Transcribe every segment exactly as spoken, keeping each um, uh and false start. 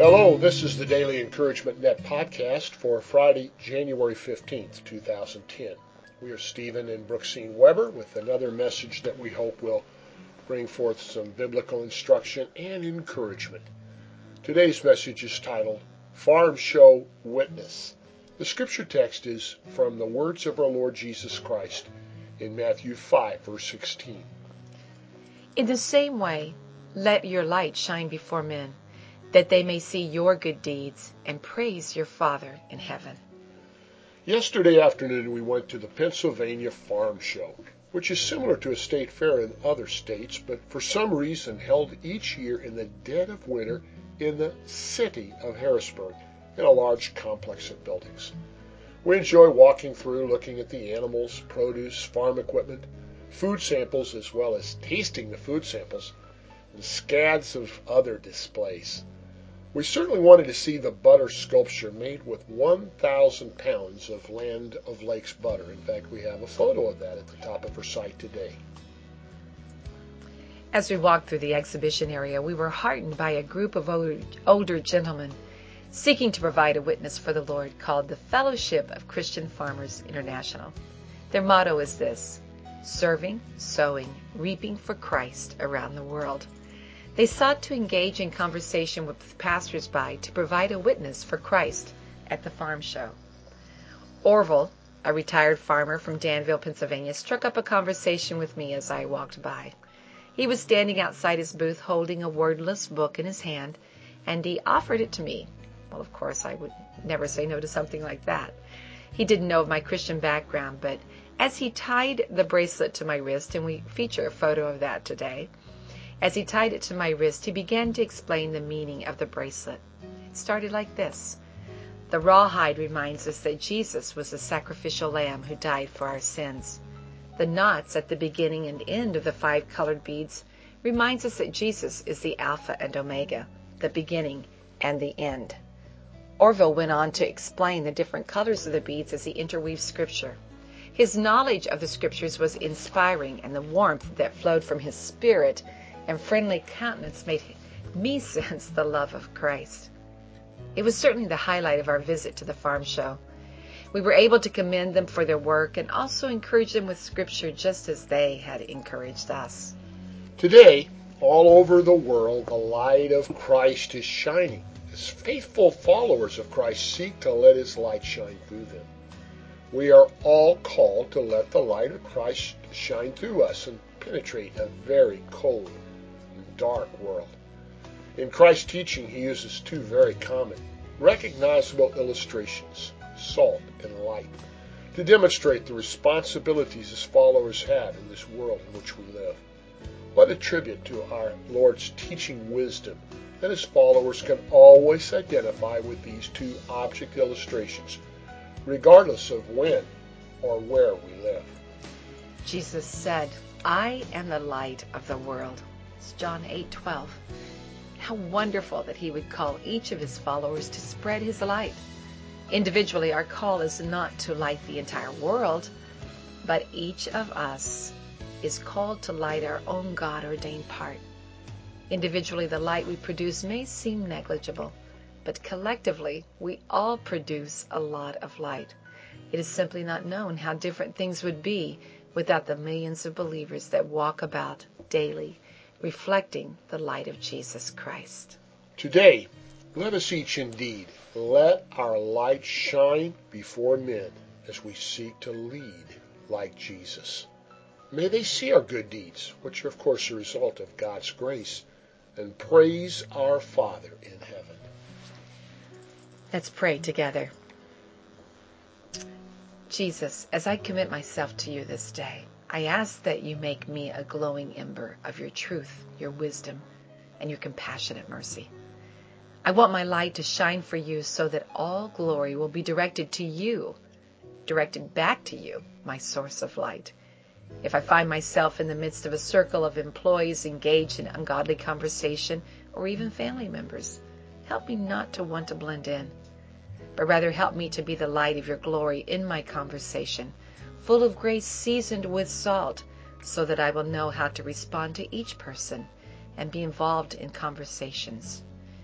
Hello, this is the Daily Encouragement Net podcast for Friday, January fifteenth, two thousand ten. We are Stephen and Brooksine Weber with another message that we hope will bring forth some biblical instruction and encouragement. Today's message is titled, Farm Show Witness. The scripture text is from the words of our Lord Jesus Christ in Matthew five, verse sixteen. In the same way, let your light shine before men, that they may see your good deeds and praise your Father in heaven. Yesterday afternoon we went to the Pennsylvania Farm Show, which is similar to a state fair in other states, but for some reason held each year in the dead of winter in the city of Harrisburg, in a large complex of buildings. We enjoy walking through, looking at the animals, produce, farm equipment, food samples, as well as tasting the food samples, and scads of other displays. We certainly wanted to see the butter sculpture made with one thousand pounds of Land O'Lakes butter. In fact, we have a photo of that at the top of our site today. As we walked through the exhibition area, we were heartened by a group of older gentlemen seeking to provide a witness for the Lord called the Fellowship of Christian Farmers International. Their motto is this: serving, sowing, reaping for Christ around the world. They sought to engage in conversation with passers-by to provide a witness for Christ at the farm show. Orville, a retired farmer from Danville, Pennsylvania, struck up a conversation with me as I walked by. He was standing outside his booth holding a wordless book in his hand, and he offered it to me. Well, of course, I would never say no to something like that. He didn't know of my Christian background, but as he tied the bracelet to my wrist, and we feature a photo of that today, as he tied it to my wrist, he began to explain the meaning of the bracelet. It started like this. The rawhide reminds us that Jesus was the sacrificial lamb who died for our sins. The knots at the beginning and end of the five colored beads reminds us that Jesus is the Alpha and Omega, the beginning and the end. Orville went on to explain the different colors of the beads as he interweaved scripture. His knowledge of the scriptures was inspiring, and the warmth that flowed from his spirit and friendly countenance made me sense the love of Christ. It was certainly the highlight of our visit to the farm show. We were able to commend them for their work and also encourage them with scripture just as they had encouraged us. Today, all over the world, the light of Christ is shining as faithful followers of Christ seek to let his light shine through them. We are all called to let the light of Christ shine through us and penetrate a very cold and dark world. In Christ's teaching, he uses two very common, recognizable illustrations, salt and light, to demonstrate the responsibilities his followers have in this world in which we live. What a tribute to our Lord's teaching wisdom that his followers can always identify with these two object illustrations, regardless of when or where we live. Jesus said, I am the light of the world. It's John eight twelve. How wonderful that he would call each of his followers to spread his light. Individually, our call is not to light the entire world, but each of us is called to light our own God-ordained part. Individually, the light we produce may seem negligible, but collectively, we all produce a lot of light. It is simply not known how different things would be without the millions of believers that walk about daily, reflecting the light of Jesus Christ. Today, let us each indeed let our light shine before men as we seek to lead like Jesus. May they see our good deeds, which are of course a result of God's grace, and praise our Father in heaven. Let's pray together. Jesus, as I commit myself to you this day, I ask that you make me a glowing ember of your truth, your wisdom, and your compassionate mercy. I want my light to shine for you so that all glory will be directed to you, directed back to you, my source of light. If I find myself in the midst of a circle of employees engaged in ungodly conversation, or even family members, help me not to want to blend in, but rather help me to be the light of your glory in my conversation, full of grace seasoned with salt, so that I will know how to respond to each person and be involved in conversations.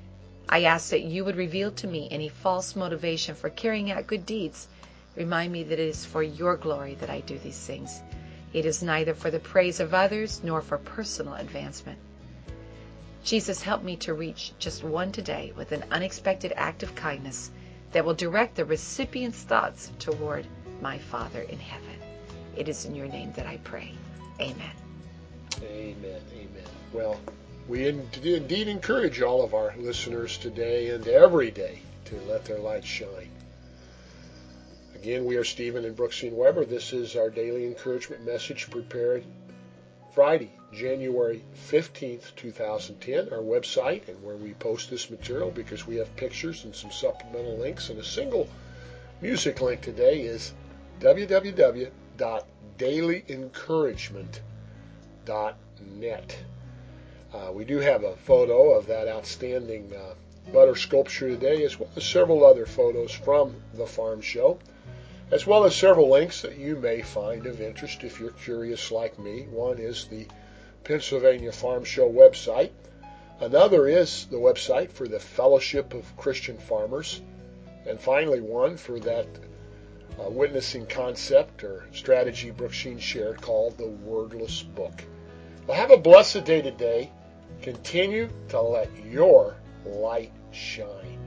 I ask that you would reveal to me any false motivation for carrying out good deeds. Remind me that it is for your glory that I do these things. It is neither for the praise of others nor for personal advancement. Jesus, help me to reach just one today with an unexpected act of kindness that will direct the recipient's thoughts toward my Father in heaven. It is in your name that I pray. Amen. Amen. Amen. Well, we indeed encourage all of our listeners today and every day to let their light shine. Again, we are Stephen and Brooksine Weber. This is our daily encouragement message prepared Friday, January fifteenth, two thousand ten. Our website and where we post this material, because we have pictures and some supplemental links, and a single music link today is w w w dot daily encouragement dot net. Uh, we do have a photo of that outstanding uh, butter sculpture today, as well as several other photos from the farm show, as well as several links that you may find of interest if you're curious like me. One is the Pennsylvania Farm Show website. Another is the website for the Fellowship of Christian Farmers. And finally, one for that uh, witnessing concept or strategy Brooksine shared called the Wordless Book. Well, have a blessed day today. Continue to let your light shine.